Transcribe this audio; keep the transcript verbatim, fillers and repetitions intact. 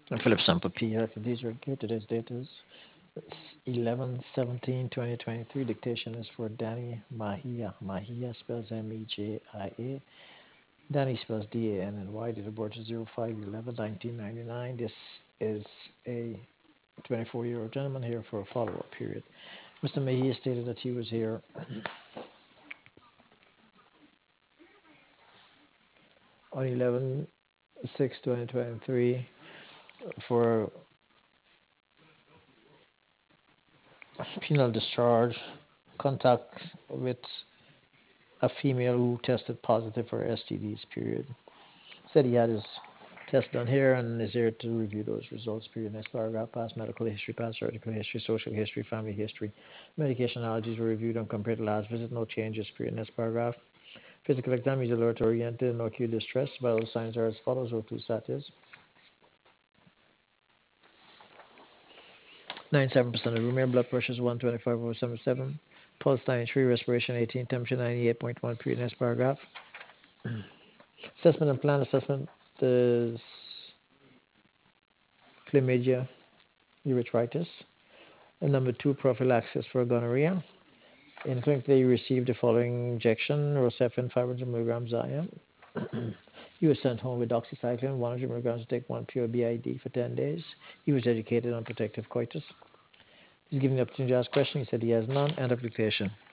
And Philip Sample P. Health Disease Here. Today's date is eleven seventeen twenty twenty-three. Dictation is for Danny Mahia. Mahia spells M E J I A. Danny spells D A N N Y. Date of birth is zero five eleven nineteen ninety-nine. This is a twenty-four year old gentleman here for a follow up period. Mister Mahia stated that he was here on eleven six twenty twenty-three for penal discharge, contact with a female who tested positive for S T Ds, period. Said he had his test done here and is here to review those results, period. Next paragraph, past medical history, past surgical history, social history, family history. Medication allergies were reviewed and compared to last visit, no changes, period. Next paragraph, physical exam, he's alert oriented, no acute distress. Vital signs are as follows, O two status. ninety-seven percent of room air, blood pressure is one twenty-five over seventy-seven, pulse ninety-three, respiration eighteen, temperature ninety-eight point one, period. Next paragraph. Assessment and plan assessment is chlamydia, urethritis. And number two, prophylaxis for gonorrhea. In clinic, they received the following injection, Rocephin five hundred milligrams I M. He was sent home with doxycycline, one hundred milligrams to take one pure B I D for ten days. He was educated on protective coitus. He's given the opportunity to ask questions. He said he has none. End of dictation.